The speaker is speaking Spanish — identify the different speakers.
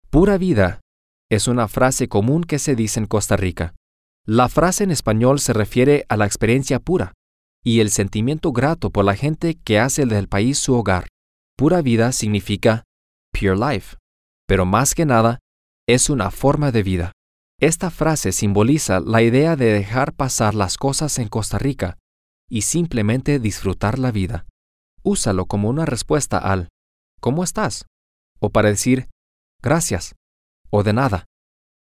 Speaker 1: Pura vida es una frase común que se dice en Costa Rica. La frase en español se refiere a la experiencia pura y el sentimiento grato por la gente que hace del país su hogar. Pura vida significa pure life, pero más que nada, es una forma de vida. Esta frase simboliza la idea de dejar pasar las cosas en Costa Rica y simplemente disfrutar la vida. Úsalo como una respuesta al ¿cómo estás? O para decir gracias o de nada.